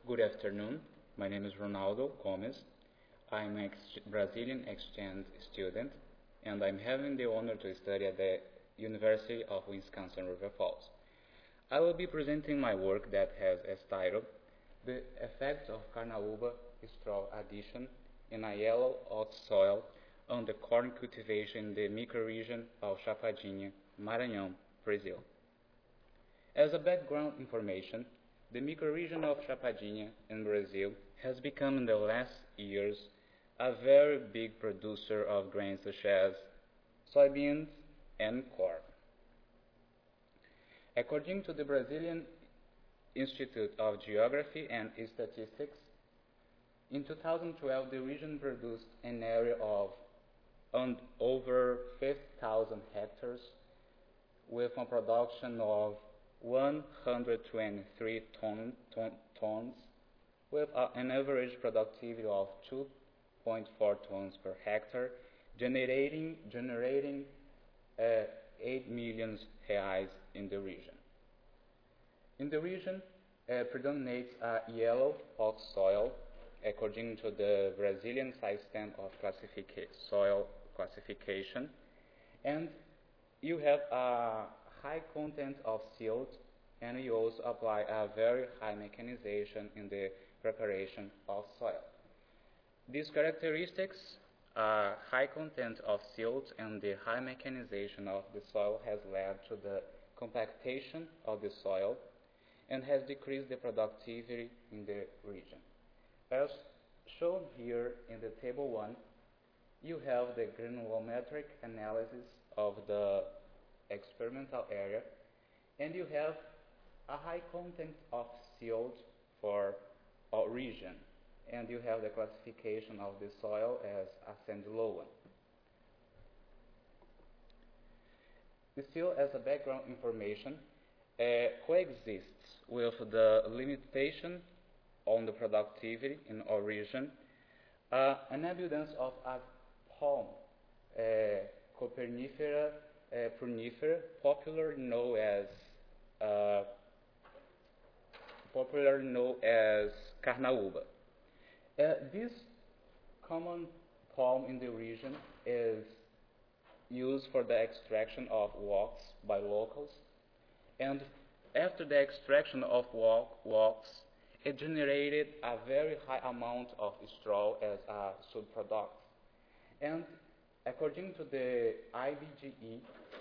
Good afternoon. My name is Ronaldo Gomes. I'm a Brazilian exchange student, and I'm having the honor to study at the University of Wisconsin-River Falls. I will be presenting my work that has as title, The Effects of Carnaúba Straw Addition in a Yellow Ox Soil on the Corn Cultivation in the Microregion of Chapadinha, Maranhão, Brazil. As a background information, the microregion of Chapadinha in Brazil has become in the last years a very big producer of grains such as soybeans and corn. According to the Brazilian Institute of Geography and Statistics, in 2012 the region produced an area of over 50,000 hectares with a production of 123 tons with an average productivity of 2.4 tons per hectare, generating 8 million reais in the region. In the region predominates a yellow ox soil according to the Brazilian system of soil classification, and you have a high content of silt, and you also apply a very high mechanization in the preparation of soil. These characteristics, high content of silt and the high mechanization of the soil has led to the compactation of the soil and has decreased the productivity in the region. As shown here in the table 1, you have the granulometric analysis of the experimental area, and you have a high content of silt for our region, and you have the classification of the soil as a sandy loam. Still, as a background information, coexists with the limitation on the productivity in our region an abundance of a palm, Copernifera prunifera, popularly known as carnaúba. This common palm in the region is used for the extraction of wax by locals, and after the extraction of wax, it generated a very high amount of straw as a subproduct. And according to the IBGE,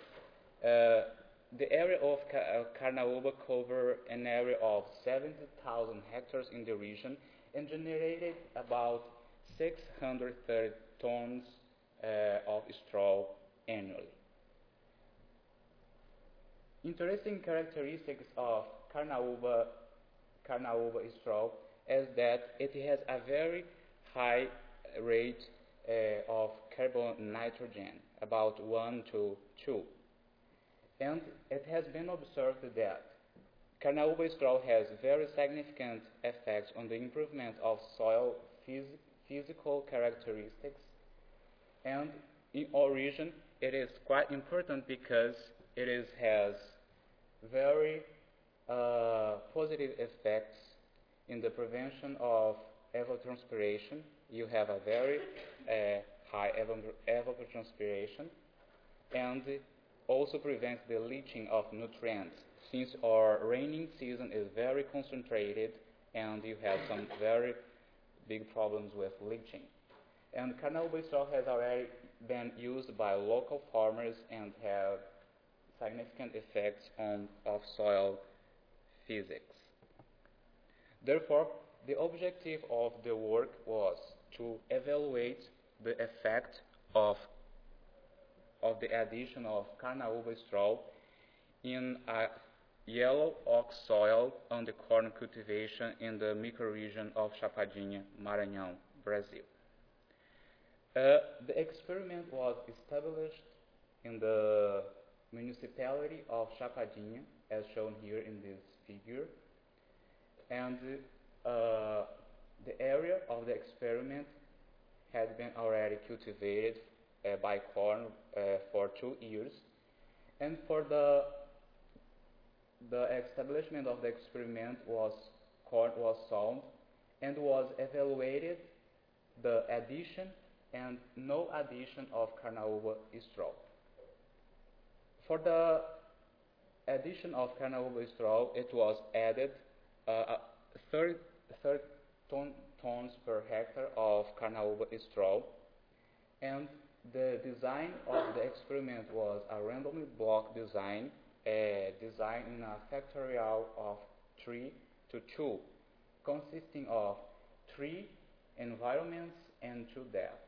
the area of Carnaúba covered an area of 70,000 hectares in the region and generated about 630 tons of straw annually. Interesting characteristics of Carnaúba straw is that it has a very high rate of carbon nitrogen, about 1 to 2. And it has been observed that Carnaúba straw has very significant effects on the improvement of soil physical characteristics, and in our region it is quite important because it has very positive effects in the prevention of evapotranspiration. You have a very high evapotranspiration, and also prevents the leaching of nutrients, since our raining season is very concentrated and you have some very big problems with leaching. And Carnaúba straw has already been used by local farmers and have significant effects of soil physics. Therefore, the objective of the work was to evaluate the effect of the addition of Carnaúba straw in a yellow ox soil on the corn cultivation in the microregion of Chapadinha, Maranhão, Brazil. The experiment was established in the municipality of Chapadinha, as shown here in this figure, and the area of the experiment had been already cultivated by corn for 2 years, and for the establishment of the experiment was was solved and was evaluated the addition and no addition of Carnauba-Stroh. For the addition of Carnauba-Stroh, it was added 30 tons per hectare of Carnauba-Stroh, and the design of the experiment was a randomly block design, designed in a factorial of 3 to 2, consisting of 3 environments and 2 depths.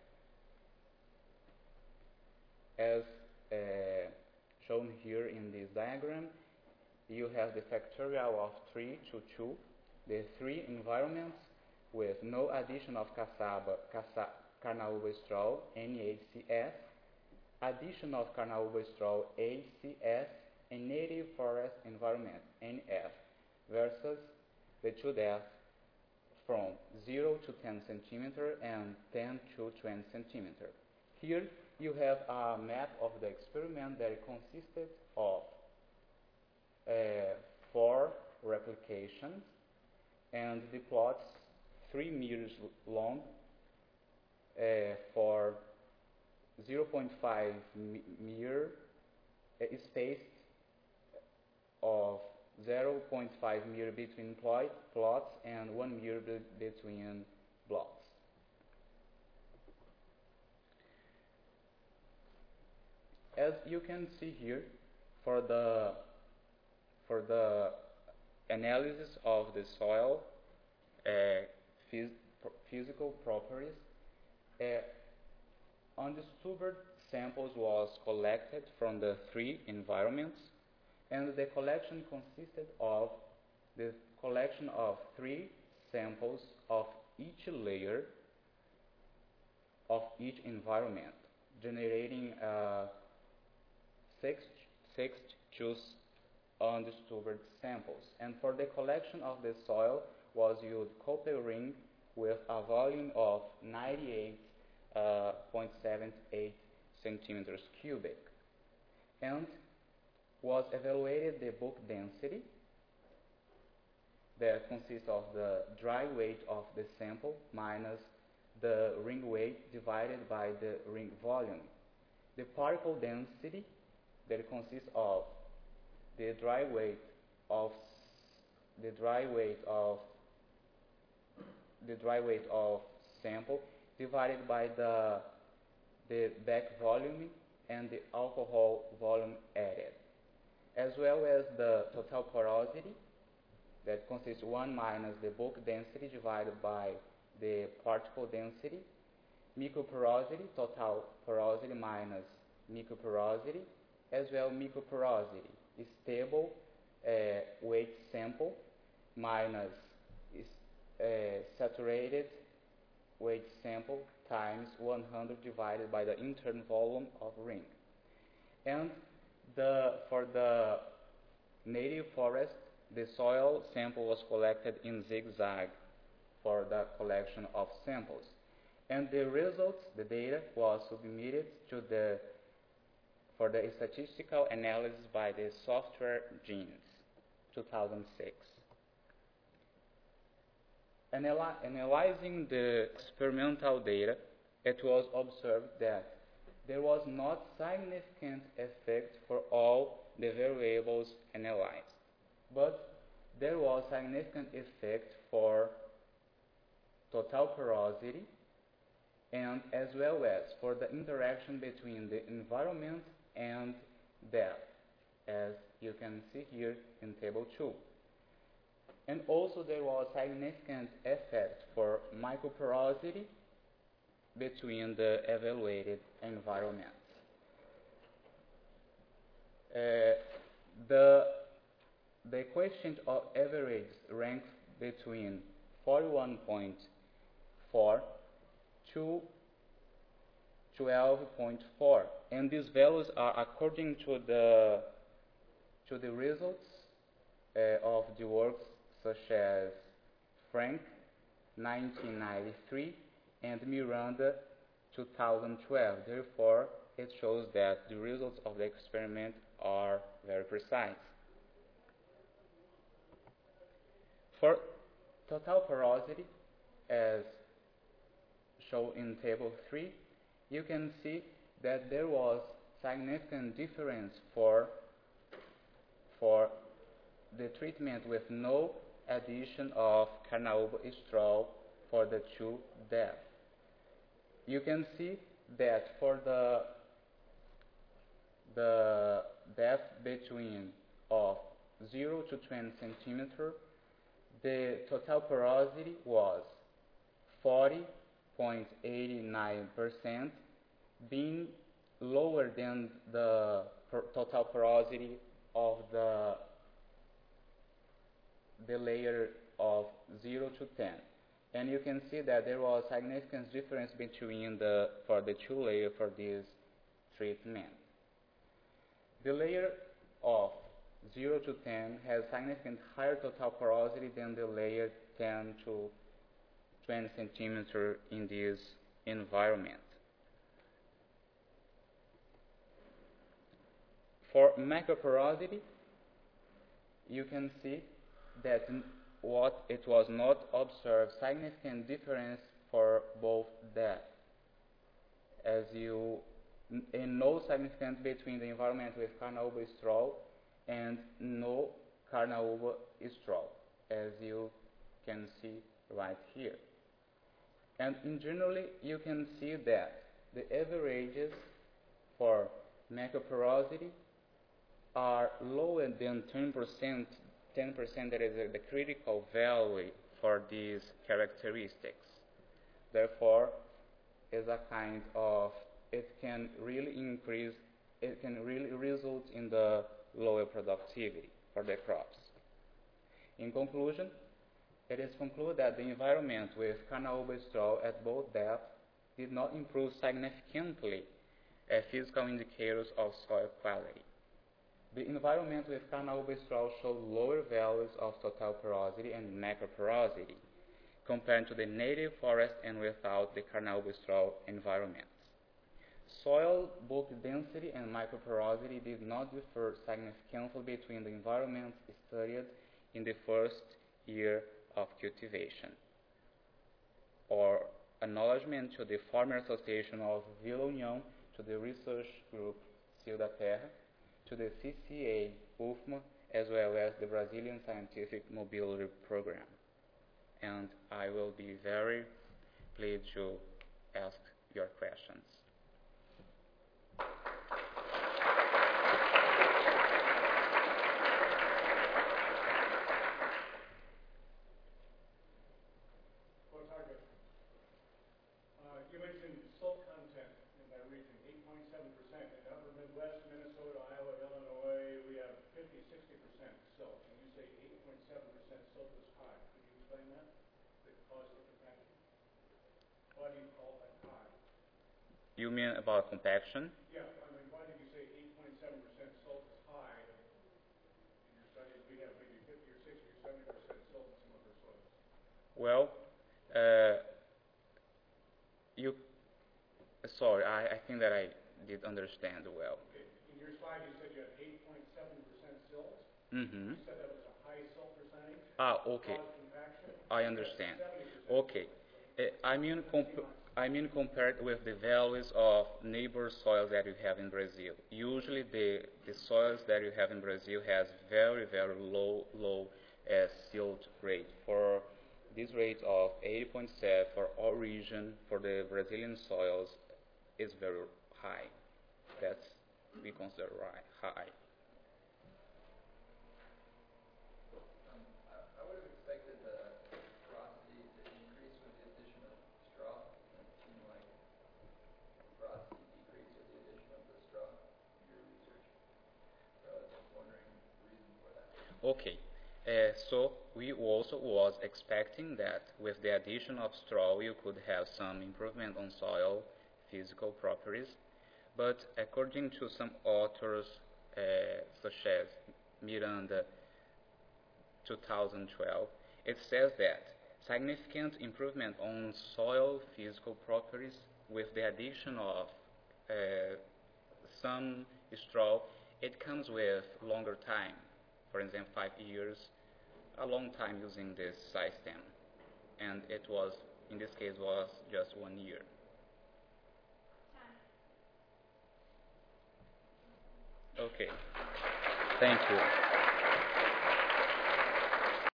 As shown here in this diagram, you have the factorial of 3 to 2, the 3 environments with no addition of Carnauba-Stroh, NaCS, addition of Carnauba-Stroh, ACS, and native forest environment, NF, versus the 2 depths from 0 to 10 centimeter and 10 to 20 centimeter. Here you have a map of the experiment that consisted of 4 replications, and the plots 3 meters long for 0.5 meter spaced of 0.5 meter between plots and 1 meter between blocks. As you can see here, for the analysis of the soil physical properties, undisturbed samples was collected from the 3 environments, and the collection consisted of the collection of 3 samples of each layer of each environment, generating 6 choose undisturbed samples. And for the collection of the soil was used copper ring with a volume of 98.78 centimeters cubic, and was evaluated the bulk density that consists of the dry weight of the sample minus the ring weight divided by the ring volume. The particle density that consists of the dry weight of sample divided by the back volume and the alcohol volume added, as well as the total porosity that consists 1 minus the bulk density divided by the particle density, microporosity, total porosity minus microporosity, as well microporosity, stable weight sample minus saturated weight sample times 100 divided by the internal volume of ring. And for the native forest, the soil sample was collected in zigzag for the collection of samples. And the results, the data, was submitted for the statistical analysis by the software GENES, 2006. Analyzing the experimental data, it was observed that there was not significant effect for all the variables analyzed, but there was significant effect for total porosity, and as well as for the interaction between the environment and depth, as you can see here in table 2. And also there was significant effect for microporosity between the evaluated environments. The coefficient of average ranks between 41.4 to 12.4, and these values are according to the results of the works such as Frank 1993 and Miranda 2012. Therefore, it shows that the results of the experiment are very precise. For total porosity, as shown in table 3, you can see that there was significant difference for the treatment with no addition of carnauba for the two depths. You can see that for the depth between of 0 to 20 centimeter, the total porosity was 40.89%, being lower than the total porosity of the layer of 0 to 10. And you can see that there was significant difference between for the two layers for this treatment. The layer of 0 to 10 has significant higher total porosity than the layer 10 to 20 centimeter in this environment. For macroporosity, you can see that it was not observed significant difference for both depths, and no significance between the environment with carnauba straw and no carnauba straw, as you can see right here. And in generally, you can see that the averages for macroporosity are lower than 10%. 10% that is the critical value for these characteristics. Therefore, is a kind of, it can really result in the lower productivity for the crops. In conclusion, it is concluded that the environment with carnauba straw at both depths did not improve significantly physical indicators of soil quality. The environment with carnauba straw showed lower values of total porosity and macroporosity compared to the native forest and without the carnauba straw environments. Soil bulk density and microporosity did not differ significantly between the environments studied in the first year of cultivation. Or acknowledgement to the former association of Vila União, to the research group Cio da Terra, to the CCA UFMA, as well as the Brazilian Scientific Mobility Program. And I will be very pleased to ask your questions. You mentioned salt content in that region, 8.7%. In the upper Midwest, Minnesota, Iowa, Illinois, we have 50, 60% silt. And you say 8.7% silt is high. Could you explain that? The cause of compaction? Why do you call that high? You mean about compaction? Yeah. I mean, why did you say 8.7% silt is high? In your studies, we have maybe 50 or 60 or 70% silt in some of our soils. Well, sorry, I think that I did understand well. Okay. In your slide, you said you had 8.7% silt. Mm-hmm. You said that was a high silt percentage. Okay. I understand. Okay. I mean compared with the values of neighbor soils that you have in Brazil. Usually the soils that you have in Brazil has very, very low silt rate. For this rate of 8.7 for all region for the Brazilian soils is very high. That's we consider high. I would have expected the porosity to increase with the addition of straw. It seemed like porosity decreased with the addition of the straw in your research. So I was just wondering the reason for that. Okay. So we also was expecting that with the addition of straw you could have some improvement on soil physical properties, but according to some authors such as Miranda 2012, it says that significant improvement on soil physical properties with the addition of some straw, it comes with longer time, for example 5 years a long time using this system, and it was, in this case, was just 1 year. Okay. Thank you.